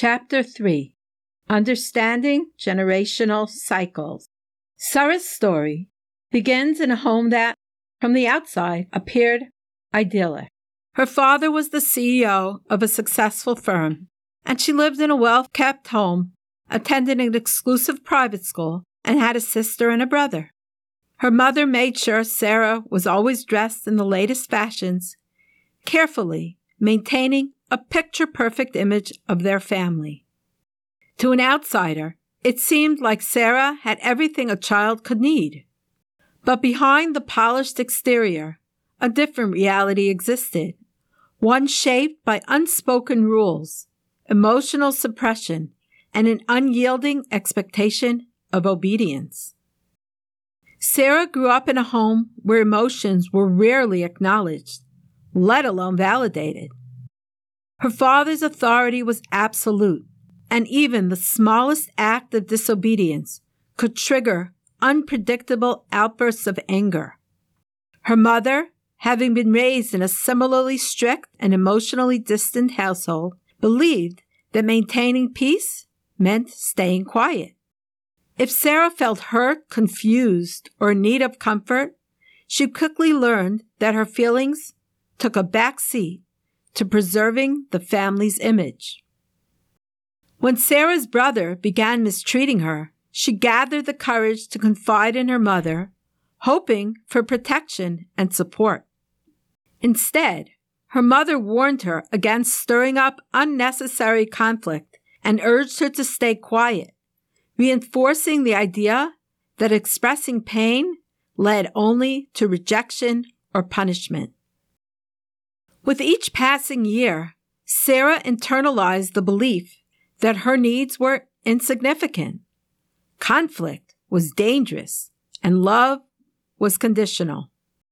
Chapter 3. Understanding Generational Cycles. Sarah's story begins in a home that, from the outside, appeared idyllic. Her father was the CEO of a successful firm, and she lived in a well-kept home, attended an exclusive private school, and had a sister and a brother. Her mother made sure Sarah was always dressed in the latest fashions, carefully maintaining a picture-perfect image of their family. To an outsider, it seemed like Sarah had everything a child could need. But behind the polished exterior, a different reality existed, one shaped by unspoken rules, emotional suppression, and an unyielding expectation of obedience. Sarah grew up in a home where emotions were rarely acknowledged, let alone validated. Her father's authority was absolute, and even the smallest act of disobedience could trigger unpredictable outbursts of anger. Her mother, having been raised in a similarly strict and emotionally distant household, believed that maintaining peace meant staying quiet. If Sarah felt hurt, confused, or in need of comfort, she quickly learned that her feelings took a back seat to preserving the family's image. When Sarah's brother began mistreating her, she gathered the courage to confide in her mother, hoping for protection and support. Instead, her mother warned her against stirring up unnecessary conflict and urged her to stay quiet, reinforcing the idea that expressing pain led only to rejection or punishment. With each passing year, Sarah internalized the belief that her needs were insignificant. Conflict was dangerous, and love was conditional.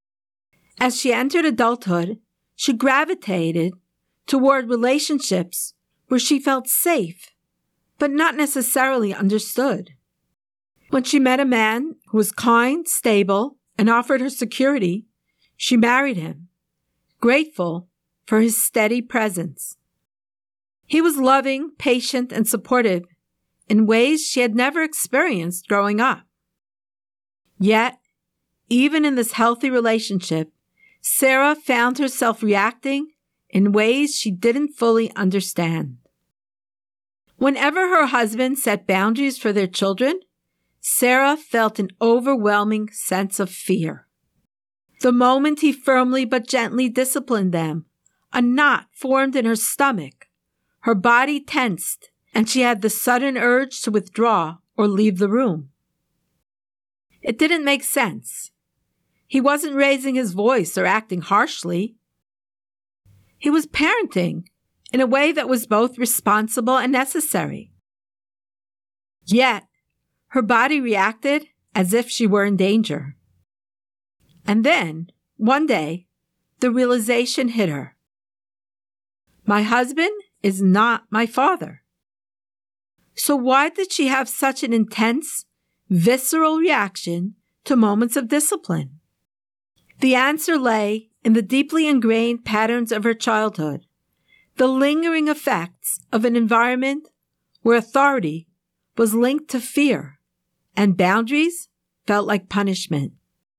As she entered adulthood, she gravitated toward relationships where she felt safe, but not necessarily understood. When she met a man who was kind, stable, and offered her security, she married him, grateful for his steady presence. He was loving, patient, and supportive in ways she had never experienced growing up. Yet, even in this healthy relationship, Sarah found herself reacting in ways she didn't fully understand. Whenever her husband set boundaries for their children, Sarah felt an overwhelming sense of fear. The moment he firmly but gently disciplined them, a knot formed in her stomach. Her body tensed, and she had the sudden urge to withdraw or leave the room. It didn't make sense. He wasn't raising his voice or acting harshly. He was parenting in a way that was both responsible and necessary. Yet, her body reacted as if she were in danger. And then, one day, the realization hit her. My husband is not my father. So why did she have such an intense, visceral reaction to moments of discipline? The answer lay in the deeply ingrained patterns of her childhood, the lingering effects of an environment where authority was linked to fear and boundaries felt like punishment.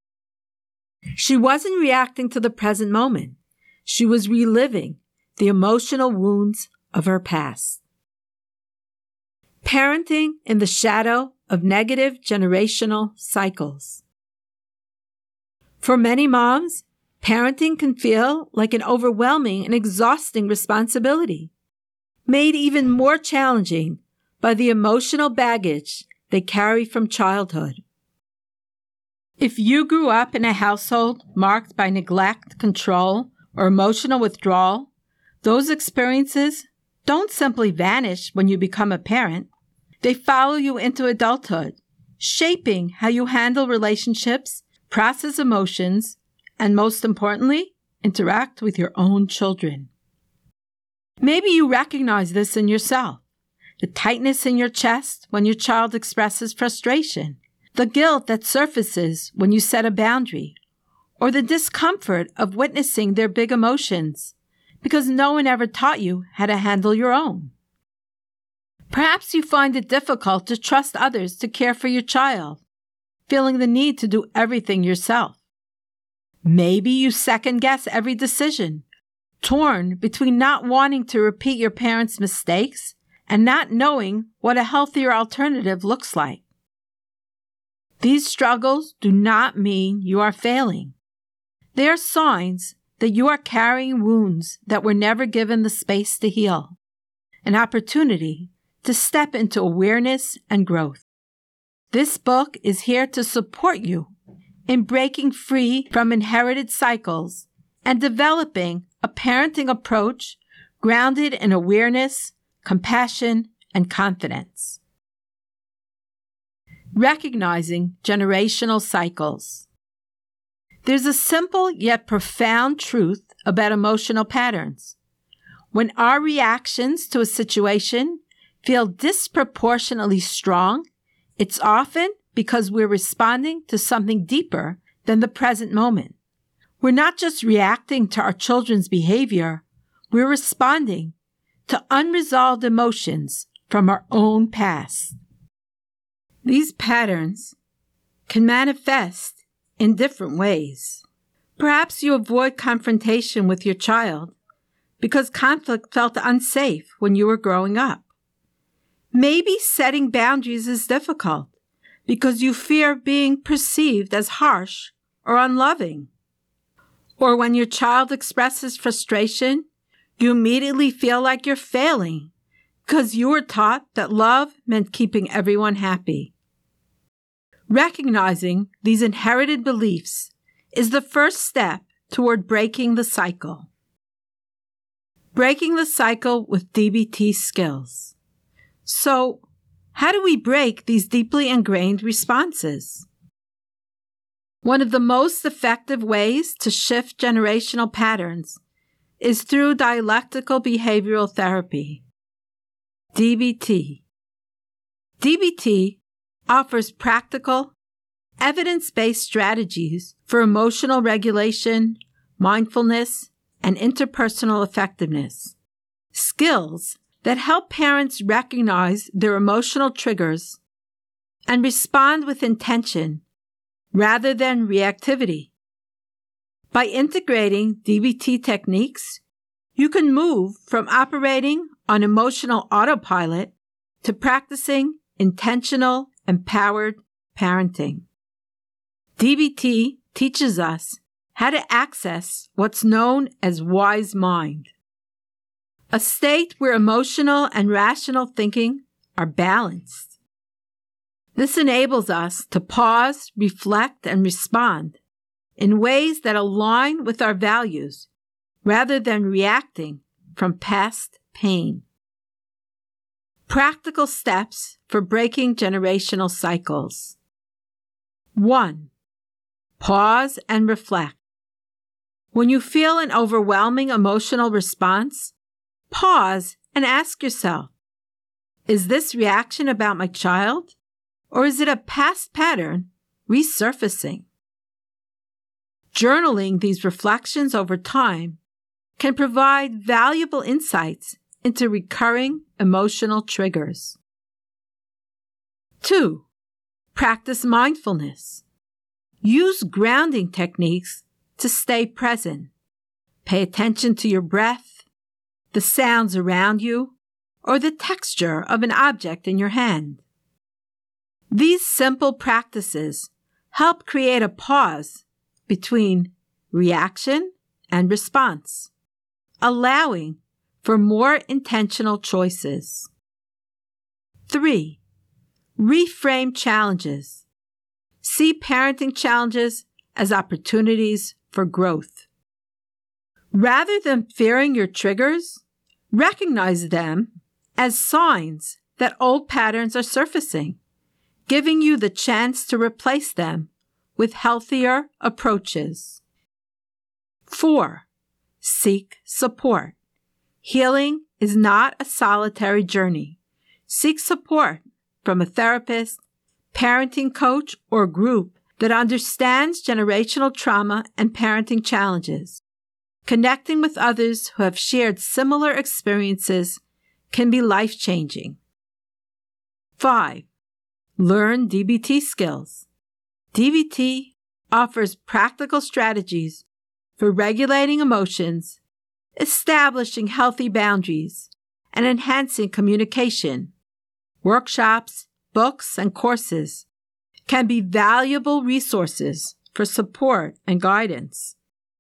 She wasn't reacting to the present moment. She was reliving the emotional wounds of her past. Parenting in the shadow of negative generational cycles. For many moms, parenting can feel like an overwhelming and exhausting responsibility, made even more challenging by the emotional baggage they carry from childhood. If you grew up in a household marked by neglect, control, or emotional withdrawal, those experiences don't simply vanish when you become a parent. They follow you into adulthood, shaping how you handle relationships, process emotions, and most importantly, interact with your own children. Maybe you recognize this in yourself. The tightness in your chest when your child expresses frustration, the guilt that surfaces when you set a boundary, or the discomfort of witnessing their big emotions because no one ever taught you how to handle your own. Perhaps you find it difficult to trust others to care for your child, feeling the need to do everything yourself. Maybe you second-guess every decision, torn between not wanting to repeat your parents' mistakes and not knowing what a healthier alternative looks like. These struggles do not mean you are failing. They are signs that you are carrying wounds that were never given the space to heal, an opportunity to step into awareness and growth. This book is here to support you in breaking free from inherited cycles and developing a parenting approach grounded in awareness, compassion, and confidence. Recognizing generational cycles. There's a simple yet profound truth about emotional patterns. When our reactions to a situation feel disproportionately strong, it's often because we're responding to something deeper than the present moment. We're not just reacting to our children's behavior, we're responding to unresolved emotions from our own past. These patterns can manifest in different ways. Perhaps you avoid confrontation with your child because conflict felt unsafe when you were growing up. Maybe setting boundaries is difficult because you fear being perceived as harsh or unloving. Or when your child expresses frustration, you immediately feel like you're failing because you were taught that love meant keeping everyone happy. Recognizing these inherited beliefs is the first step toward breaking the cycle. Breaking the cycle with DBT skills. So, how do we break these deeply ingrained responses? One of the most effective ways to shift generational patterns is through dialectical behavioral therapy, DBT. DBT offers practical, evidence-based strategies for emotional regulation, mindfulness, and interpersonal effectiveness. Skills that help parents recognize their emotional triggers and respond with intention rather than reactivity. By integrating DBT techniques, you can move from operating on emotional autopilot to practicing intentional, empowered parenting. DBT teaches us how to access what's known as wise mind, a state where emotional and rational thinking are balanced. This enables us to pause, reflect, and respond in ways that align with our values rather than reacting from past pain. Practical steps for breaking generational cycles. 1. Pause and reflect. When you feel an overwhelming emotional response, pause and ask yourself, is this reaction about my child, or is it a past pattern resurfacing? Journaling these reflections over time can provide valuable insights into recurring emotional triggers. 2. Practice mindfulness. Use grounding techniques to stay present. Pay attention to your breath, the sounds around you, or the texture of an object in your hand. These simple practices help create a pause between reaction and response, allowing for more intentional choices. 3. Reframe challenges. See parenting challenges as opportunities for growth. Rather than fearing your triggers, recognize them as signs that old patterns are surfacing, giving you the chance to replace them with healthier approaches. 4. Seek support. Healing is not a solitary journey. Seek support from a therapist, parenting coach, or group that understands generational trauma and parenting challenges. Connecting with others who have shared similar experiences can be life-changing. 5. Learn DBT skills. DBT offers practical strategies for regulating emotions, establishing healthy boundaries, and enhancing communication. Workshops, books, and courses can be valuable resources for support and guidance.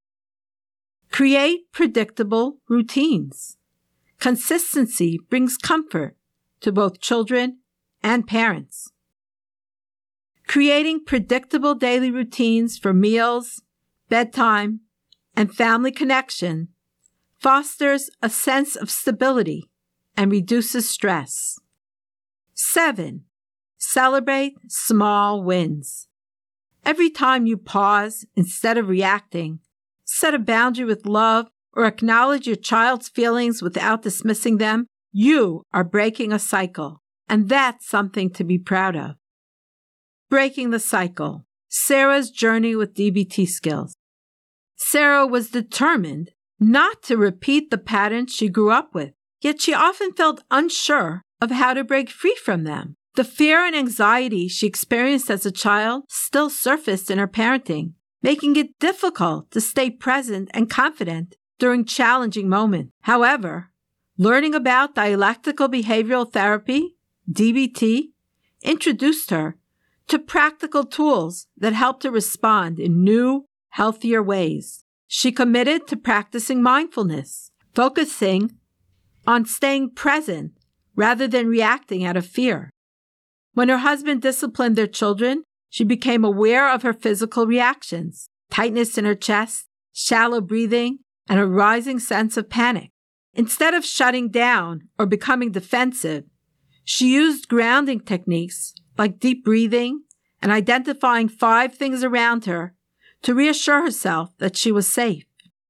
Create predictable routines. Consistency brings comfort to both children and parents. Creating predictable daily routines for meals, bedtime, and family connection fosters a sense of stability and reduces stress. 7. Celebrate small wins. Every time you pause instead of reacting, set a boundary with love, or acknowledge your child's feelings without dismissing them, you are breaking a cycle, and that's something to be proud of. Breaking the cycle. Sarah's journey with DBT skills. Sarah was determined not to repeat the patterns she grew up with, yet she often felt unsure of how to break free from them. The fear and anxiety she experienced as a child still surfaced in her parenting, making it difficult to stay present and confident during challenging moments. However, learning about dialectical behavioral therapy, DBT, introduced her to practical tools that helped her respond in new, healthier ways. She committed to practicing mindfulness, focusing on staying present rather than reacting out of fear. When her husband disciplined their children, she became aware of her physical reactions, tightness in her chest, shallow breathing, and a rising sense of panic. Instead of shutting down or becoming defensive, she used grounding techniques like deep breathing and identifying 5 things around her to reassure herself that she was safe.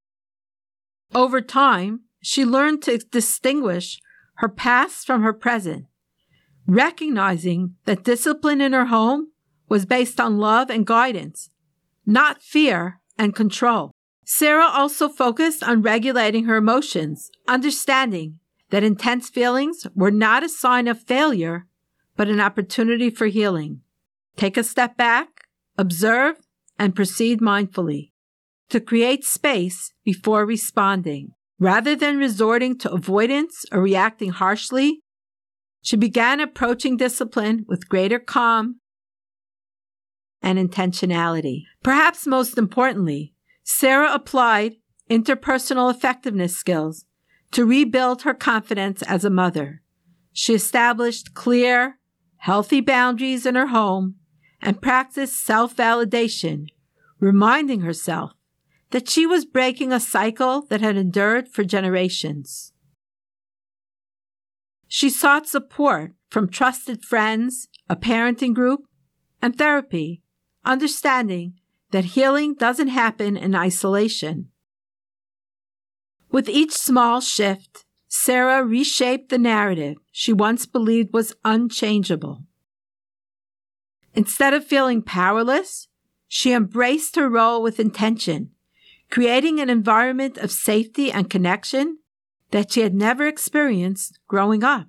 Over time, she learned to distinguish her past from her present, recognizing that discipline in her home was based on love and guidance, not fear and control. Sarah also focused on regulating her emotions, understanding that intense feelings were not a sign of failure, but an opportunity for healing. Take a step back, observe, and proceed mindfully to create space before responding. Rather than resorting to avoidance or reacting harshly, she began approaching discipline with greater calm and intentionality. Perhaps most importantly, Sarah applied interpersonal effectiveness skills to rebuild her confidence as a mother. She established clear, healthy boundaries in her home and practiced self-validation, reminding herself that she was breaking a cycle that had endured for generations. She sought support from trusted friends, a parenting group, and therapy, understanding that healing doesn't happen in isolation. With each small shift, Sarah reshaped the narrative she once believed was unchangeable. Instead of feeling powerless, she embraced her role with intention, creating an environment of safety and connection that she had never experienced growing up.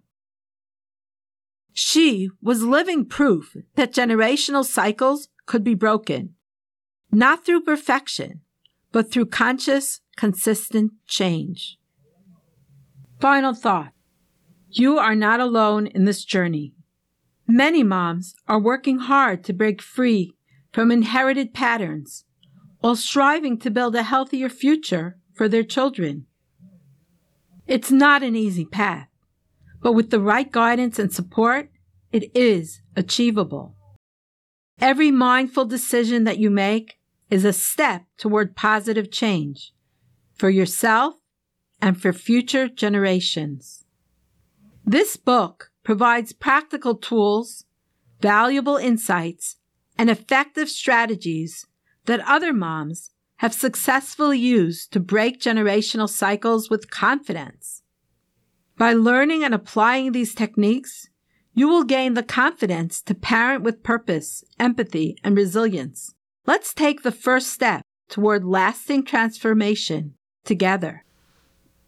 She was living proof that generational cycles could be broken, not through perfection, but through conscious, consistent change. Final thought. You are not alone in this journey. Many moms are working hard to break free from inherited patterns while striving to build a healthier future for their children. It's not an easy path, but with the right guidance and support, it is achievable. Every mindful decision that you make is a step toward positive change for yourself and for future generations. This book provides practical tools, valuable insights, and effective strategies that other moms have successfully used to break generational cycles with confidence. By learning and applying these techniques, you will gain the confidence to parent with purpose, empathy, and resilience. Let's take the first step toward lasting transformation together.